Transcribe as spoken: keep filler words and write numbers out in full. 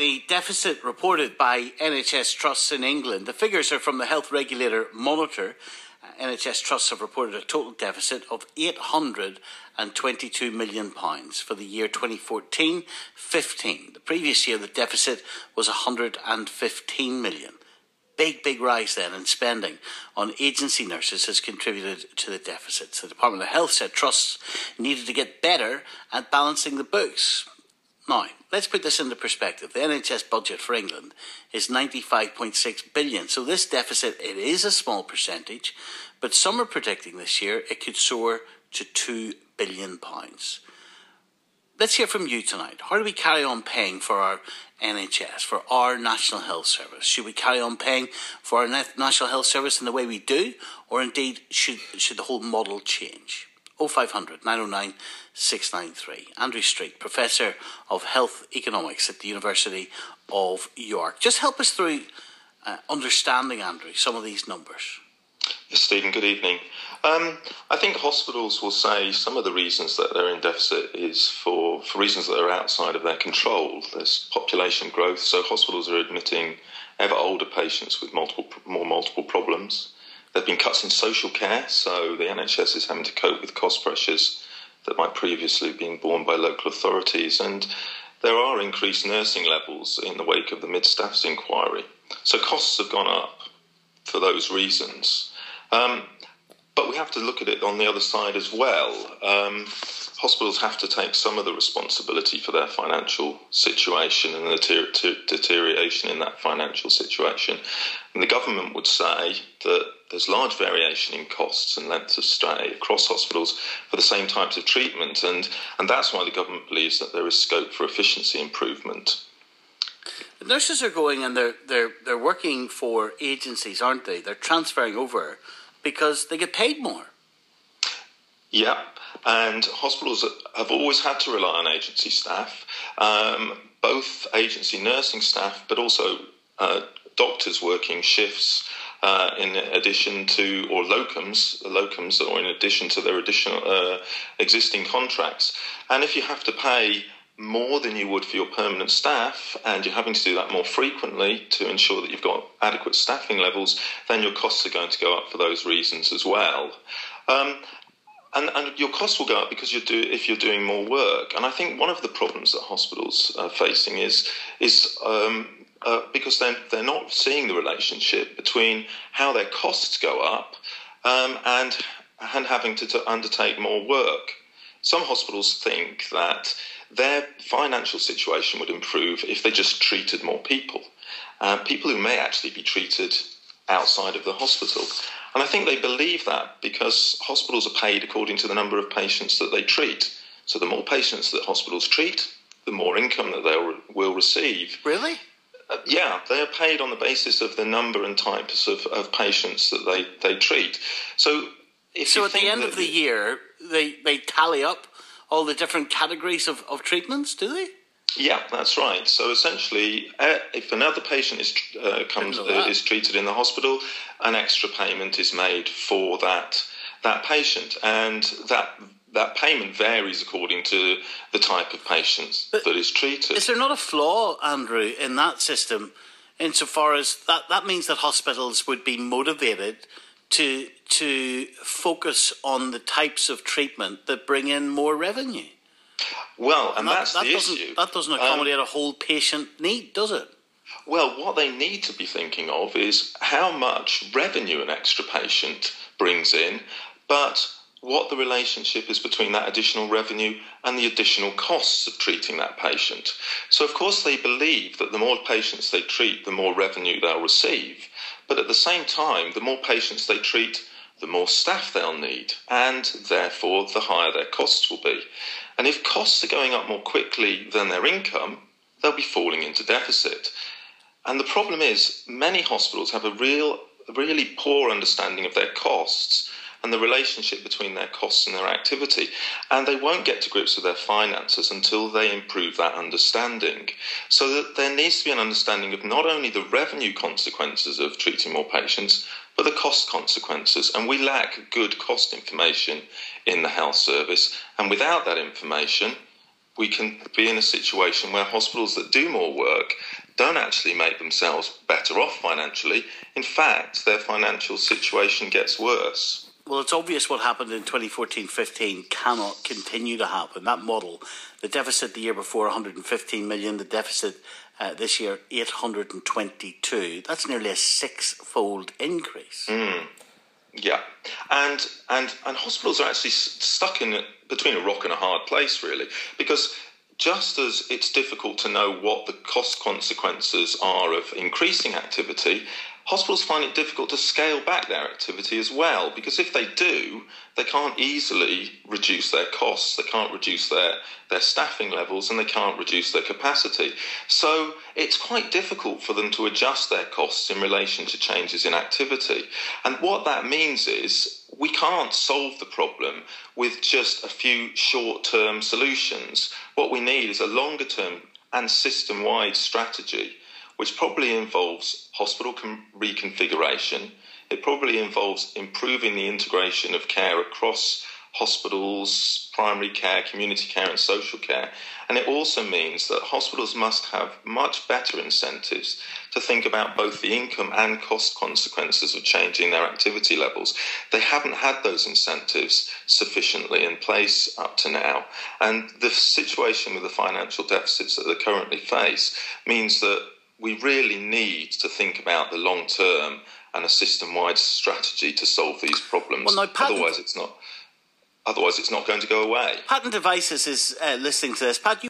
the deficit reported by N H S trusts in England, the figures are from the health regulator Monitor. N H S trusts have reported a total deficit of eight hundred twenty-two million pounds for the year twenty fourteen fifteen. The previous year, the deficit was one hundred fifteen million pounds. Big, big rise then in spending on agency nurses has contributed to the deficits. The Department of Health said trusts needed to get better at balancing the books. Now, let's put this into perspective. The N H S budget for England is ninety-five point six billion pounds. So this deficit, it is a small percentage, but some are predicting this year it could soar to two billion pounds. Let's hear from you tonight. How do we carry on paying for our N H S, for our National Health Service? Should we carry on paying for our National Health Service in the way we do, or indeed should, should the whole model change? oh five hundred, nine oh nine, six nine three. Andrew Street, Professor of Health Economics at the University of York. Just help us through uh, understanding, Andrew, some of these numbers. Yes, Stephen, good evening. Um, I think hospitals will say some of the reasons that they're in deficit is for, for reasons that are outside of their control. There's population growth, so hospitals are admitting ever older patients with multiple more multiple problems. There have been cuts in social care, so the N H S is having to cope with cost pressures that might previously have been borne by local authorities. And there are increased nursing levels in the wake of the Mid-Staffs inquiry. So costs have gone up for those reasons. Um, but we have to look at it on the other side as well. Um, hospitals have to take some of the responsibility for their financial situation and the ter- ter- deterioration in that financial situation. And the government would say that there's large variation in costs and length of stay across hospitals for the same types of treatment, and, and that's why the government believes that there is scope for efficiency improvement. The nurses are going and they're, they're, they're working for agencies, aren't they? They're transferring over because they get paid more. Yeah, and hospitals have always had to rely on agency staff, um, both agency nursing staff, but also uh, doctors working shifts uh, in addition to, or locums, locums or in addition to their additional uh, existing contracts. And if you have to pay more than you would for your permanent staff, and you're having to do that more frequently to ensure that you've got adequate staffing levels, then your costs are going to go up for those reasons as well. Um, and, and your costs will go up because you do if you're doing more work. And I think one of the problems that hospitals are facing is is um, uh, because they're, they're not seeing the relationship between how their costs go up um, and and having to, to undertake more work. Some hospitals think that their financial situation would improve if they just treated more people, uh, people who may actually be treated outside of the hospital. And I think they believe that because hospitals are paid according to the number of patients that they treat. So the more patients that hospitals treat, the more income that they will receive. Really? Uh, yeah, they are paid on the basis of the number and types of, of patients that they, they treat. So if so you at think the end that of the year, they, they tally up all the different categories of, of treatments, do they? Yeah, that's right. So essentially, uh, if another patient is uh, comes uh, is treated in the hospital, an extra payment is made for that that patient, and that that payment varies according to the type of patient but that is treated. Is there not a flaw, Andrew, in that system, insofar as that, that means that hospitals would be motivated to to focus on the types of treatment that bring in more revenue? Well, and, and that, that's that the doesn't, issue. That doesn't accommodate um, a whole patient need, does it? Well, what they need to be thinking of is how much revenue an extra patient brings in, but what the relationship is between that additional revenue and the additional costs of treating that patient. So, of course, they believe that the more patients they treat, the more revenue they'll receive. But at the same time, the more patients they treat, the more staff they'll need, and therefore the higher their costs will be. And if costs are going up more quickly than their income, they'll be falling into deficit. And the problem is many hospitals have a real, really poor understanding of their costs and the relationship between their costs and their activity. And they won't get to grips with their finances until they improve that understanding. So that there needs to be an understanding of not only the revenue consequences of treating more patients, but the cost consequences. And we lack good cost information in the health service. And without that information, we can be in a situation where hospitals that do more work don't actually make themselves better off financially. In fact, their financial situation gets worse. Well, it's obvious what happened in twenty fourteen fifteen cannot continue to happen. That model, the deficit the year before one hundred fifteen million, the deficit uh, this year eight hundred twenty-two. That's nearly a six-fold increase. Mm. Yeah, and and and hospitals are actually stuck in between a rock and a hard place, really, because just as it's difficult to know what the cost consequences are of increasing activity, hospitals find it difficult to scale back their activity as well, because if they do, they can't easily reduce their costs, they can't reduce their, their staffing levels, and they can't reduce their capacity. So it's quite difficult for them to adjust their costs in relation to changes in activity. And what that means is we can't solve the problem with just a few short-term solutions. What we need is a longer-term and system-wide strategy, which probably involves hospital com- reconfiguration. It probably involves improving the integration of care across hospitals, primary care, community care and social care. And it also means that hospitals must have much better incentives to think about both the income and cost consequences of changing their activity levels. They haven't had those incentives sufficiently in place up to now. And the situation with the financial deficits that they currently face means that we really need to think about the long term and a system-wide strategy to solve these problems. Well, now, patent, otherwise, it's not. Otherwise, it's not going to go away. Patent Devices is uh, listening to this. Pat, you